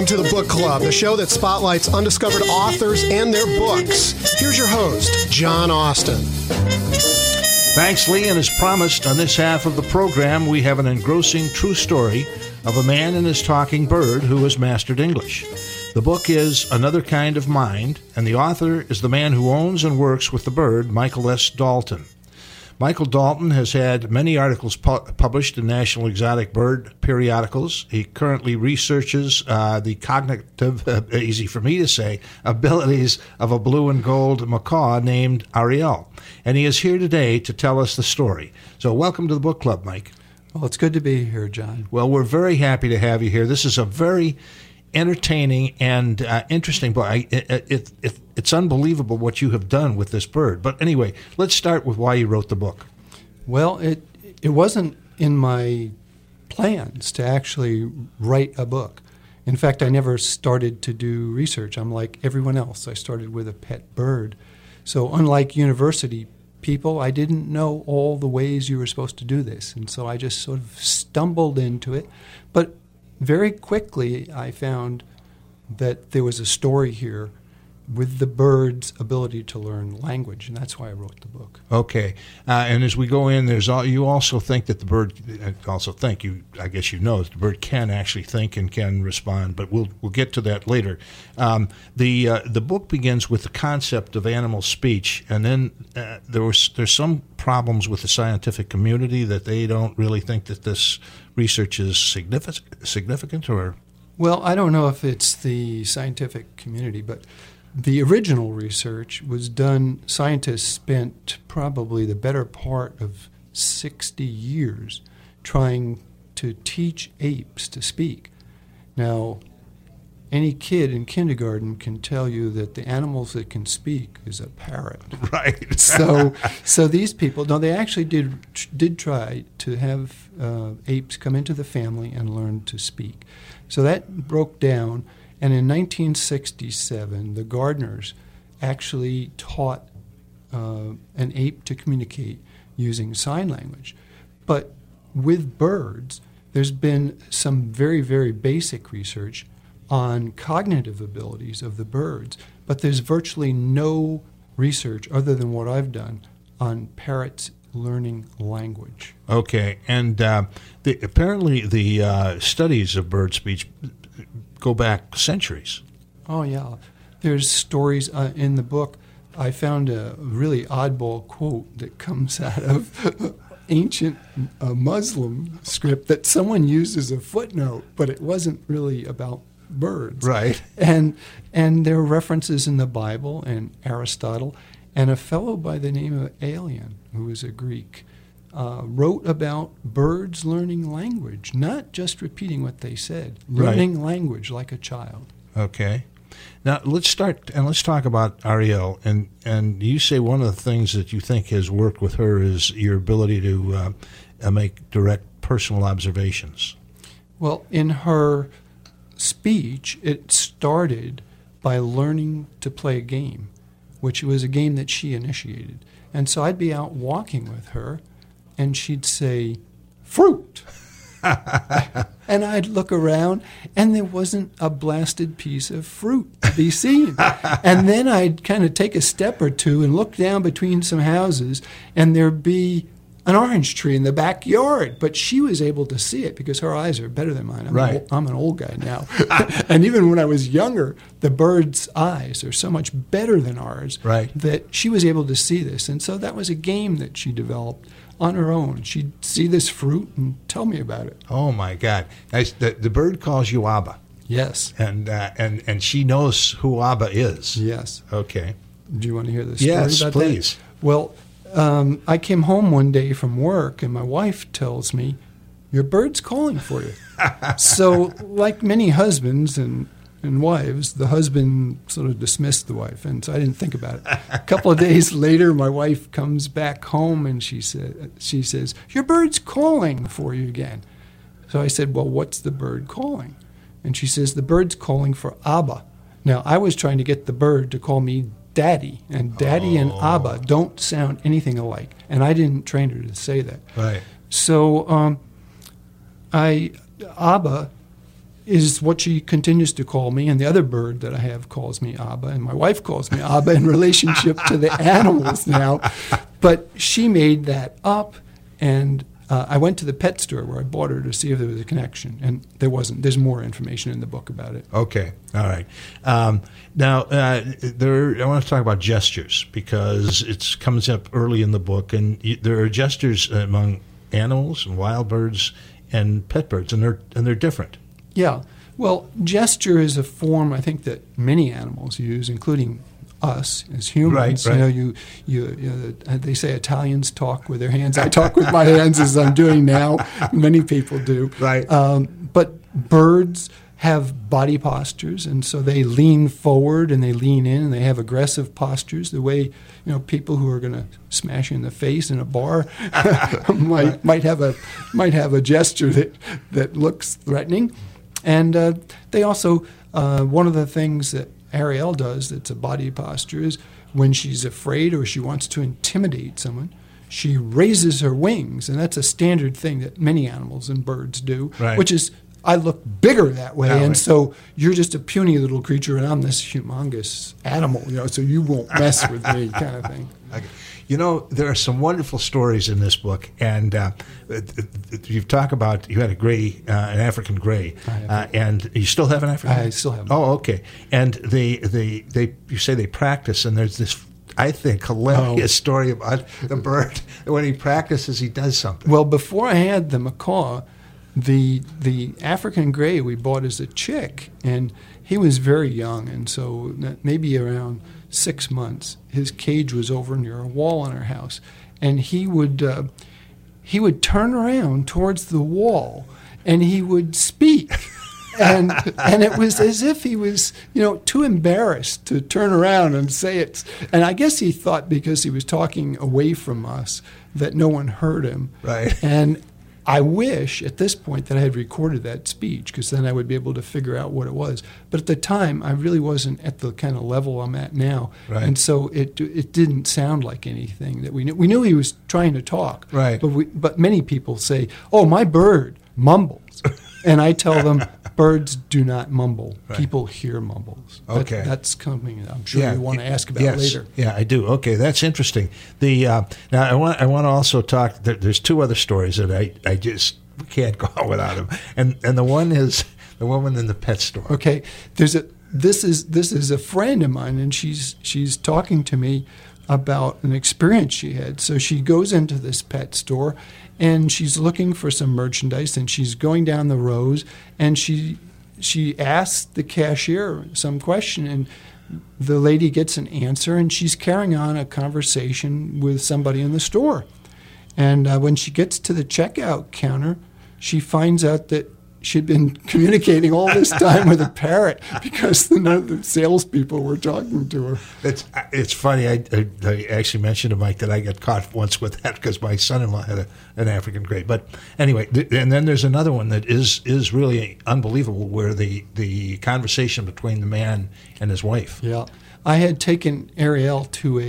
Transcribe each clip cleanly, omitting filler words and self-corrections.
to the Book Club, the show that spotlights undiscovered authors and their books. Here's your host, John Austin. Thanks, Lee, and as promised, on this half of the program, we have an engrossing true story of a man and his talking bird who has mastered English. The book is Another Kind of Mind, and the author is the man who owns and works with the bird, Michael S. Dalton. Michael Dalton has had many articles published in National Exotic Bird periodicals. He currently researches the cognitive, easy for me to say, abilities of a blue and gold macaw named Ariel. And he is here today to tell us the story. So welcome to the Book Club, Mike. Well, it's good to be here, John. Well, we're very happy to have you here. This is a very entertaining and interesting book. It's unbelievable what you have done with this bird. But anyway, let's start with why you wrote the book. Well, it wasn't in my plans to actually write a book. In fact, I never started to do research. I'm like everyone else. I started with a pet bird. So unlike university people, I didn't know all the ways you were supposed to do this. And so I just sort of stumbled into it. But very quickly, I found that there was a story here with the bird's ability to learn language, and that's why I wrote the book. Okay, and as we go in, you also think that the bird, I guess you know, that the bird can actually think and can respond, but we'll get to that later. The book begins with the concept of animal speech, and then there's some problems with the scientific community that they don't really think that this research is significant, or? Well, I don't know if it's the scientific community, but the original research was done, scientists spent probably the better part of 60 years trying to teach apes to speak. Now, any kid in kindergarten can tell you that the animals that can speak is a parrot. Right. So these people, no, they actually did try to have apes come into the family and learn to speak. So that broke down, and in 1967, the Gardners actually taught an ape to communicate using sign language. But with birds, there's been some very, very basic research on cognitive abilities of the birds, but there's virtually no research other than what I've done on parrots learning language. Okay, and apparently the studies of bird speech go back centuries. Oh, yeah. There's stories in the book. I found a really oddball quote that comes out of ancient Muslim script that someone used as a footnote, but it wasn't really about birds. Right. And there are references in the Bible and Aristotle, and a fellow by the name of Aelian, who was a Greek, wrote about birds learning language, not just repeating what they said, learning language like a child. Okay. Now, let's talk about Ariel. And you say one of the things that you think has worked with her is your ability to make direct personal observations. Well, in her speech, it started by learning to play a game, which was a game that she initiated. And so I'd be out walking with her, and she'd say, "Fruit." And I'd look around, and there wasn't a blasted piece of fruit to be seen. And then I'd kind of take a step or two and look down between some houses, and there'd be an orange tree in the backyard. But she was able to see it because her eyes are better than mine. I'm an old guy now. And even when I was younger, the bird's eyes are so much better than ours that she was able to see this. And so that was a game that she developed on her own. She'd see this fruit and tell me about it. Oh, my God. The bird calls you Abba. Yes. And she knows who Abba is. Yes. Okay. Do you want to hear the story about that? Yes, please. Well, I came home one day from work, and my wife tells me, "Your bird's calling for you." So, like many husbands and wives, the husband sort of dismissed the wife, and so I didn't think about it. A couple of days later, my wife comes back home, and she says, "Your bird's calling for you again." So I said, "Well, what's the bird calling?" And she says, "The bird's calling for Abba." Now, I was trying to get the bird to call me Daddy, and Daddy and Abba don't sound anything alike, and I didn't train her to say that. Right. So Abba is what she continues to call me, and the other bird that I have calls me Abba, and my wife calls me Abba in relationship to the animals now. But she made that up, and I went to the pet store where I bought her to see if there was a connection, and there wasn't. There's more information in the book about it. Okay, all right. Now, I want to talk about gestures because it comes up early in the book, and there are gestures among animals and wild birds and pet birds, and they're different. Yeah. Well, gesture is a form I think that many animals use, including us as humans. Right. You know, they say Italians talk with their hands. I talk with my hands as I'm doing now. Many people do. Right. But birds have body postures, and so they lean forward and they lean in, and they have aggressive postures. The way people who are going to smash you in the face in a bar might have a gesture that looks threatening. And they also one of the things that Ariel does that's a body posture is when she's afraid or she wants to intimidate someone, she raises her wings, and that's a standard thing that many animals and birds do, right. Which is I look bigger that way, and so you're just a puny little creature, and I'm this humongous animal, so you won't mess with me, kind of thing. Okay. There are some wonderful stories in this book, and you've talked about you had an African gray, and you still have an African. I still have. Oh, okay. And you say they practice, and there's this, I think, hilarious story about the bird. When he practices, he does something. Well, before I had the macaw, the African gray we bought as a chick, and he was very young, and so maybe around 6 months, his cage was over near a wall in our house, and he would turn around towards the wall, and he would speak, and it was as if he was too embarrassed to turn around and say it, and I guess he thought because he was talking away from us that no one heard him, right? And I wish at this point that I had recorded that speech, because then I would be able to figure out what it was. But at the time, I really wasn't at the kind of level I'm at now, right. And so it didn't sound like anything that we knew. We knew he was trying to talk, right? But many people say, "Oh, my bird mumbles," and I tell them, birds do not mumble. Right. People hear mumbles. Okay, that's something I'm sure you want to ask about later. Yeah, I do. Okay, that's interesting. Now I want to also talk. There's two other stories that I just can't go on without them, and the one is the woman in the pet store. Okay, this is a friend of mine, and she's talking to me about an experience she had. So she goes into this pet store, and she's looking for some merchandise, and she's going down the rows, and she asks the cashier some question, and the lady gets an answer, and she's carrying on a conversation with somebody in the store. And when she gets to the checkout counter, she finds out that she'd been communicating all this time with a parrot because none of the salespeople were talking to her. It's funny. I actually mentioned to Mike that I got caught once with that because my son-in-law had an African gray. But anyway, and then there's another one that is really unbelievable, where the conversation between the man and his wife. Yeah, I had taken Ariel to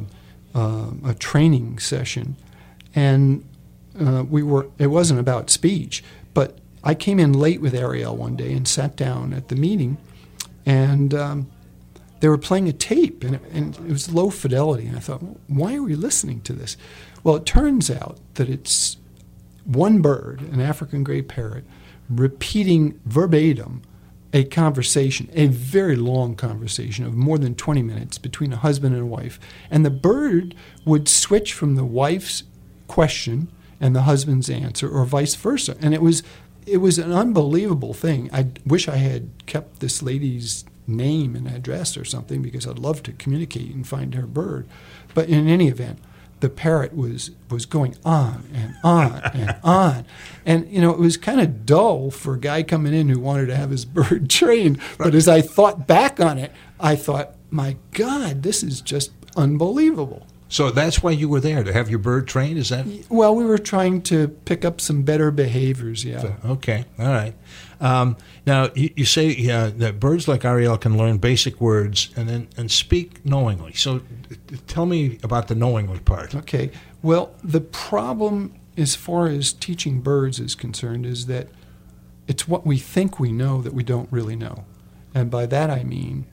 a training session, and it wasn't about speech, but I came in late with Ariel one day and sat down at the meeting, and they were playing a tape, and it was low fidelity. And I thought, why are we listening to this? Well, it turns out that it's one bird, an African gray parrot, repeating verbatim a conversation, a very long conversation of more than 20 minutes between a husband and a wife. And the bird would switch from the wife's question and the husband's answer, or vice versa. And it was an unbelievable thing. I wish I had kept this lady's name and address or something, because I'd love to communicate and find her bird. But in any event, the parrot was going on and on and on. And, it was kind of dull for a guy coming in who wanted to have his bird trained. But as I thought back on it, I thought, my God, this is just unbelievable. So that's why you were there, to have your bird trained? Is that? Well, we were trying to pick up some better behaviors, yeah. Okay, all right. Now, you say that birds like Ariel can learn basic words and speak knowingly. So tell me about the knowingly part. Okay. Well, the problem as far as teaching birds is concerned is that it's what we think we know that we don't really know. And by that I mean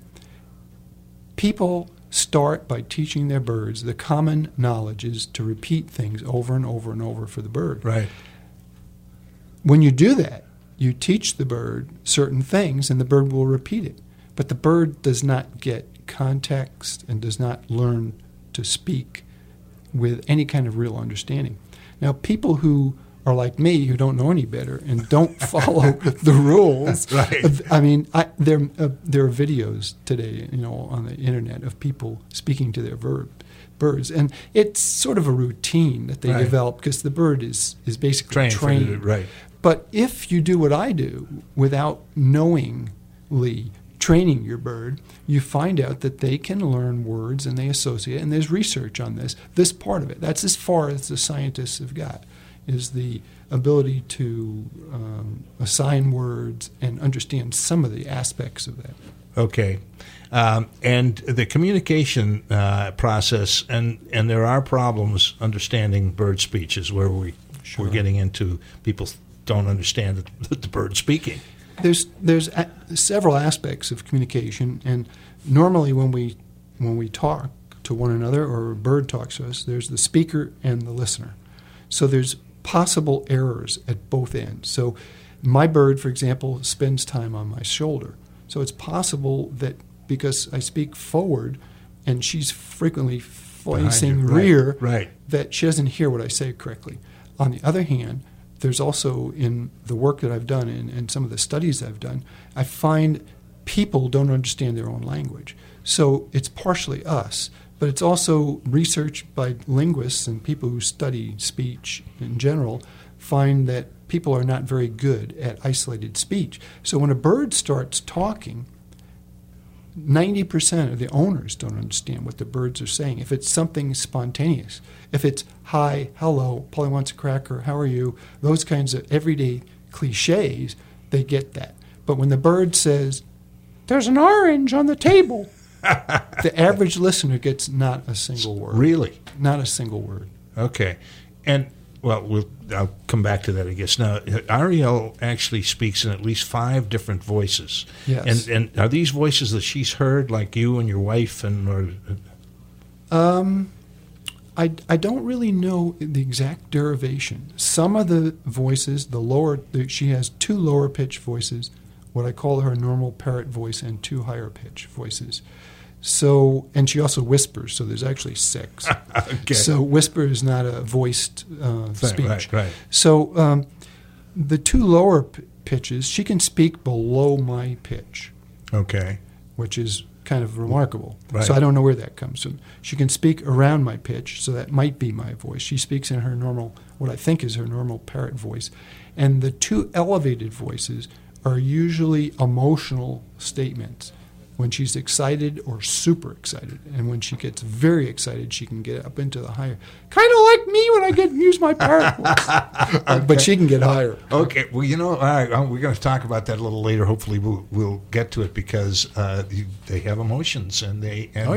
people start by teaching their birds. The common knowledge is to repeat things over and over and over for the bird. Right. When you do that, you teach the bird certain things and the bird will repeat it. But the bird does not get context and does not learn to speak with any kind of real understanding. Now, people who are like me, who don't know any better and don't follow the rules. Right. I mean, there are videos today, on the internet of people speaking to their birds, and it's sort of a routine that they develop because the bird is basically trained. Right. But if you do what I do without knowingly training your bird, you find out that they can learn words and they associate, and there's research on this part of it. That's as far as the scientists have got, is the ability to assign words and understand some of the aspects of that. Okay. And the communication process, and there are problems understanding bird speeches where we're getting into people don't understand the bird speaking. There's several aspects of communication, and normally when we talk to one another or a bird talks to us, there's the speaker and the listener. So there's possible errors at both ends. So my bird, for example, spends time on my shoulder. So it's possible that because I speak forward and she's frequently facing rear, that she doesn't hear what I say correctly. On the other hand, there's also, in the work that I've done and some of the studies I've done, I find people don't understand their own language. So it's partially us, but it's also research by linguists and people who study speech in general find that people are not very good at isolated speech. So when a bird starts talking, 90% of the owners don't understand what the birds are saying. If it's something spontaneous, if it's hi, hello, Polly wants a cracker, how are you, those kinds of everyday cliches, they get that. But when the bird says, there's an orange on the table, the average listener gets not a single word. Really? Not a single word. Okay. And, well, I'll come back to that, I guess. Now, Ariel actually speaks in at least 5 different voices. Yes. And are these voices that she's heard, like you and your wife? I don't really know the exact derivation. Some of the voices, she has 2 lower pitch voices, what I call her normal parrot voice, and 2 higher pitch voices. So, and she also whispers, so there's actually 6. Okay. So whisper is not a voiced speech. Right. So the 2 lower pitches, she can speak below my pitch. Okay. Which is kind of remarkable. Right. So I don't know where that comes from. She can speak around my pitch, so that might be my voice. She speaks in her normal, what I think is her normal parrot voice. And the 2 elevated voices are usually emotional statements when she's excited or super excited. And when she gets very excited, she can get up into the higher. Kind of like me when I use my parrot voice. Okay. But she can get higher. Okay. Well, all right, we're going to talk about that a little later. Hopefully we'll get to it because they have emotions and they. And,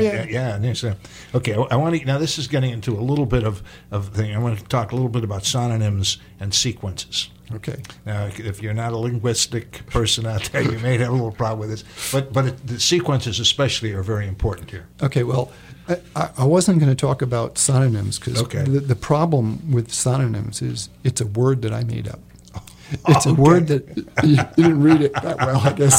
okay. I want to. Now this is getting into a little bit of thing. I want to talk a little bit about synonyms and sequences. Okay. Now, if you're not a linguistic person out there, you may have a little problem with this. But the sequences especially are very important here. Okay, well, I wasn't going to talk about synonyms because the problem with synonyms is it's a word that I made up. It's a word that you didn't read it that well, I guess.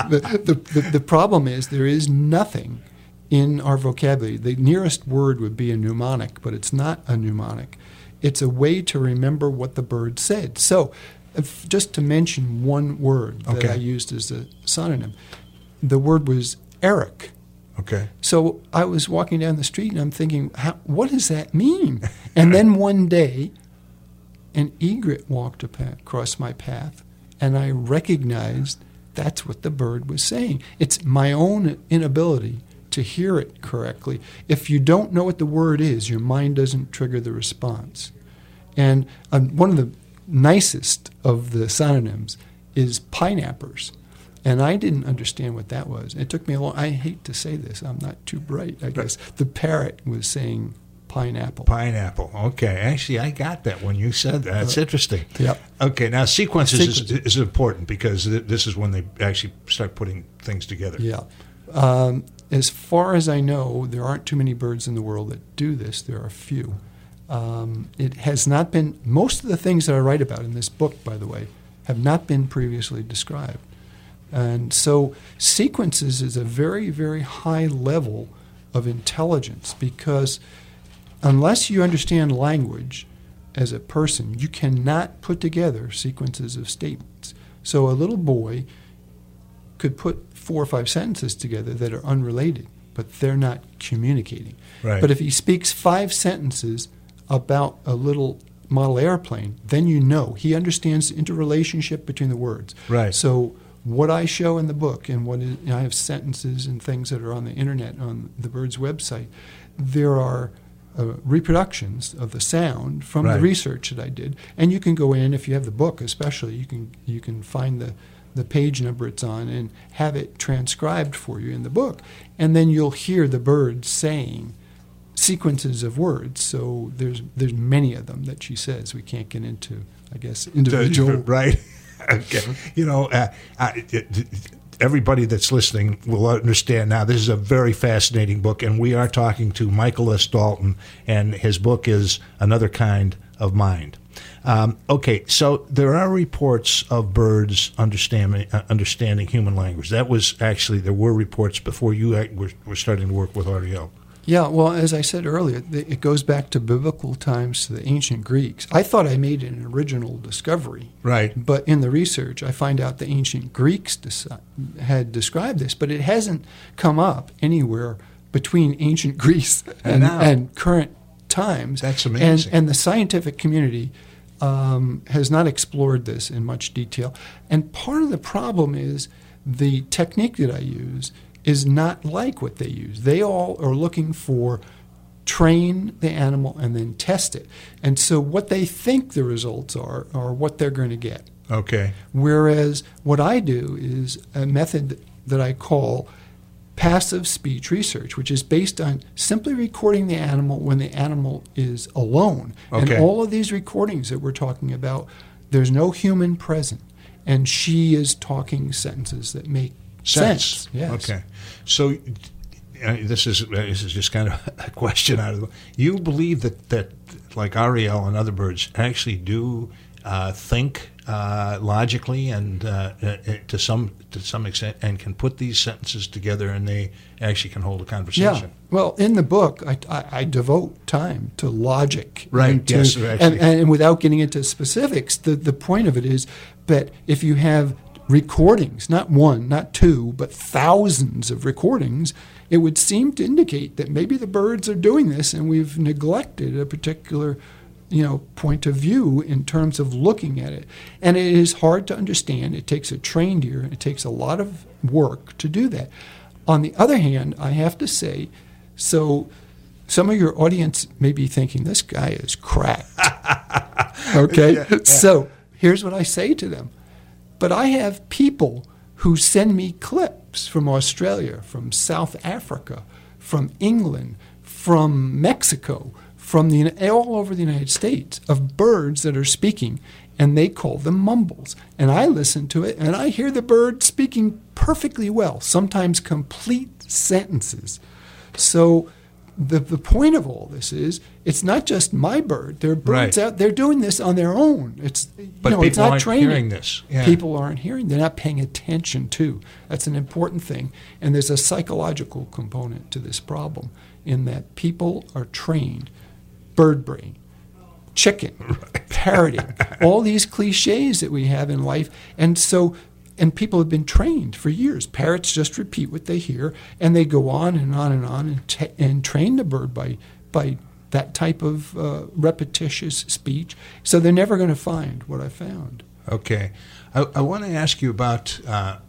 The problem is there is nothing in our vocabulary. The nearest word would be a mnemonic, but it's not a mnemonic. It's a way to remember what the bird said. So just to mention one word that I used as a synonym, the word was Eric. Okay. So I was walking down the street and I'm thinking, what does that mean? And then one day, an egret walked across my path, and I recognized that's what the bird was saying. It's my own inability to hear it correctly. If you don't know what the word is, your mind doesn't trigger the response. And one of the nicest of the synonyms is pineappers. And I didn't understand what that was. It took me a long. I hate to say this. I'm not too bright, I guess. The parrot was saying pineapple. Pineapple. Okay. Actually, I got that when you said that. That's interesting. Yep. Okay. Now, sequences is important because this is when they actually start putting things together. Yeah. As far as I know, there aren't too many birds in the world that do this. There are a few. It has not been, most of the things that I write about in this book, by the way, have not been previously described. And so sequences is a very, very high level of intelligence because unless you understand language as a person, you cannot put together sequences of statements. So a little boy could put 4 or 5 sentences together that are unrelated, but they're not communicating. Right. But if he speaks 5 sentences about a little model airplane, then you know he understands the interrelationship between the words. Right. So what I show in the book, and I have sentences and things that are on the internet on the Bird's website, there are reproductions of the sound from the research that I did, and you can go in, if you have the book especially, you can find the page number it's on and have it transcribed for you in the book, and then you'll hear the bird saying sequences of words. So there's many of them that she says. We can't get into, I guess, individual. Right. Okay. You know, everybody that's listening will understand now this is a very fascinating book, and we are talking to Michael S. Dalton, and his book is Another Kind of Mind. Okay, so there are reports of birds understanding human language. That was actually, there were reports before you were starting to work with Ariel. Yeah, well, as I said earlier, it goes back to biblical times, to the ancient Greeks. I thought I made an original discovery. Right. But in the research, I find out the ancient Greeks had described this, but it hasn't come up anywhere between ancient Greece and current times. That's amazing. And the scientific community has not explored this in much detail. And part of the problem is the technique that I use is not like what they use. They all are looking for train the animal and then test it. And so what they think the results are what they're going to get. Okay. Whereas what I do is a method that I call passive speech research, which is based on simply recording the animal when the animal is alone. Okay. And all of these recordings that we're talking about, there's no human present. And she is talking sentences that make sense. Yes. Okay. So this is just kind of a question out of the. You believe that like Ariel and other birds actually do think logically and to some extent, and can put these sentences together, and they actually can hold a conversation. Yeah. Well, in the book, I devote time to logic. Right. Yes. And without getting into specifics, the point of it is that if you have recordings, not one, not two, but thousands of recordings, it would seem to indicate that maybe the birds are doing this and we've neglected a particular, point of view in terms of looking at it. And it is hard to understand. It takes a trained ear. It takes a lot of work to do that. On the other hand, I have to say, so some of your audience may be thinking, this guy is cracked. Okay? Yeah. So here's what I say to them. But I have people who send me clips from Australia, from South Africa, from England, from Mexico, from all over the United States, of birds that are speaking, and they call them mumbles. And I listen to it, and I hear the bird speaking perfectly well, sometimes complete sentences. So the point of all this is, it's not just my bird. There are birds out there doing this on their own. It's it's not training. Hearing this. Yeah. People aren't hearing. They're not paying attention to. That's an important thing. And there's a psychological component to this problem in that people are trained. Bird brain, chicken, parroting, all these cliches that we have in life. And people have been trained for years. Parrots just repeat what they hear, and they go on and on and on and train the bird by that type of repetitious speech. So they're never going to find what I found. Okay. I want to ask you about,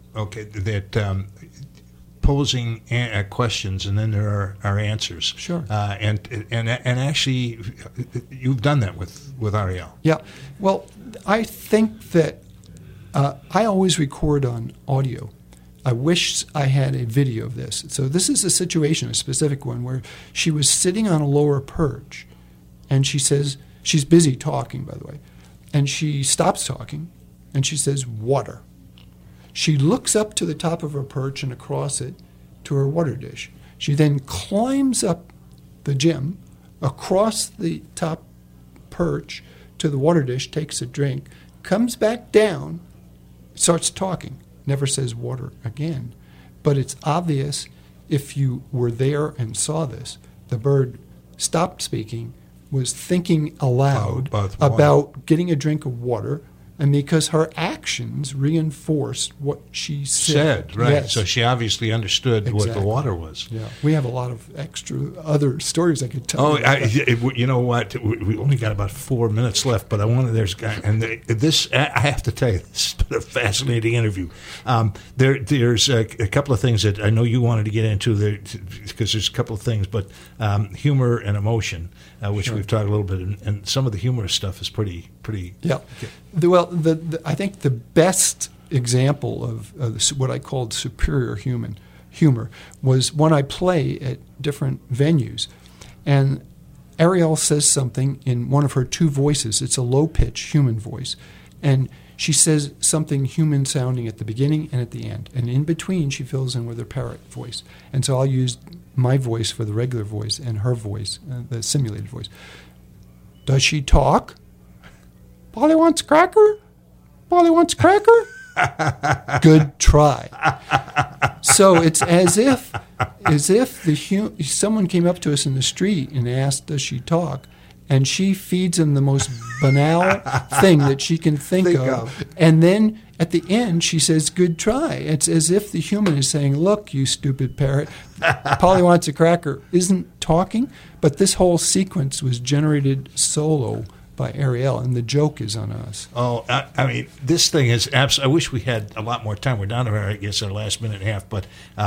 posing questions, and then there are answers. Sure. And actually, you've done that with Ariel. Yeah. Well, I think that I always record on audio. I wish I had a video of this. So this is a situation, a specific one, where she was sitting on a lower perch, and she says, she's busy talking, by the way, and she stops talking, and she says, water. She looks up to the top of her perch and across it to her water dish. She then climbs up the gym, across the top perch to the water dish, takes a drink, comes back down, starts talking. Never says water again. But it's obvious, if you were there and saw this, the bird stopped speaking, was thinking aloud about getting a drink of water, and because her actions reinforced what she said. Right. Yes. So she obviously understood what the water was. Yeah. We have a lot of extra other stories I could tell. Oh, you know what? We only got about 4 minutes left, but I wanted this. I have to tell you, this has been a fascinating interview. There's a couple of things that I know you wanted to get into there, because there's a couple of things, but humor and emotion, which we've talked a little bit, and some of the humorous stuff is pretty. Yeah. Well, I think the best example of what I called superior humor was when I play at different venues, and Ariel says something in one of her two voices. It's a low-pitch human voice, and she says something human-sounding at the beginning and at the end, and in between she fills in with her parrot voice. And so I'll use my voice for the regular voice and her voice, the simulated voice. Does she talk? Polly wants a cracker? Polly wants a cracker? Good try. So it's as if someone came up to us in the street and asked, does she talk? And she feeds him the most banal thing that she can think of. And then at the end, she says, good try. It's as if the human is saying, look, you stupid parrot, Polly wants a cracker isn't talking. But this whole sequence was generated solo by Ariel, and the joke is on us. Oh, I mean, this thing is absolutely. I wish we had a lot more time. We're down to, I guess, our last minute and a half. But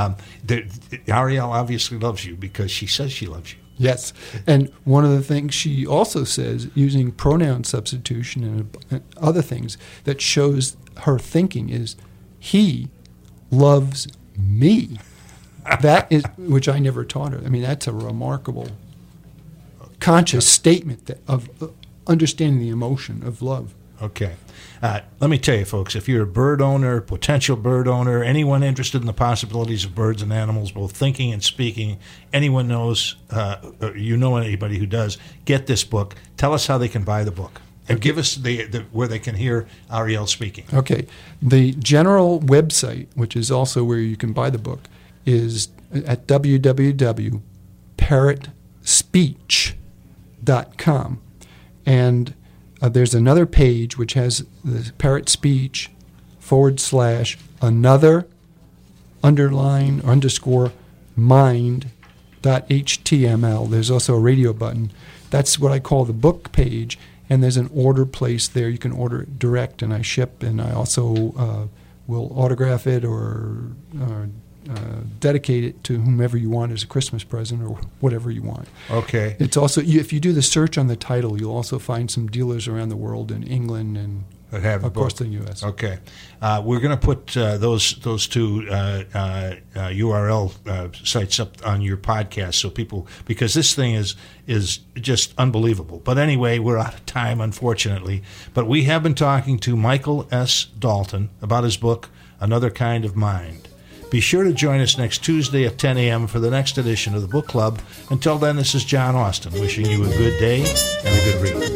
Ariel obviously loves you because she says she loves you. Yes. And one of the things she also says, using pronoun substitution and other things that shows her thinking, is, he loves me. That is, which I never taught her. I mean, that's a remarkable conscious statement of understanding the emotion of love. Okay. Let me tell you, folks, if you're a bird owner, potential bird owner, anyone interested in the possibilities of birds and animals, both thinking and speaking, anyone knows, you know anybody who does, get this book. Tell us how they can buy the book. And give us where they can hear Ariel speaking. Okay. The general website, which is also where you can buy the book, is at www.parrotspeech.com. And there's another page which has the Parrot Speech /another underline or underscore mind.html. There's also a radio button. That's what I call the book page, and there's an order place there. You can order it direct, and I ship, and I also will autograph it or dedicate it to whomever you want as a Christmas present or whatever you want. Okay. It's also, if you do the search on the title, you'll also find some dealers around the world in England and, of course, the U.S. Okay. We're going to put those two URL sites up on your podcast so people, because this thing is just unbelievable. But anyway, we're out of time, unfortunately. But we have been talking to Michael S. Dalton about his book, Another Kind of Mind. Be sure to join us next Tuesday at 10 a.m. for the next edition of the Book Club. Until then, this is John Austin wishing you a good day and a good read.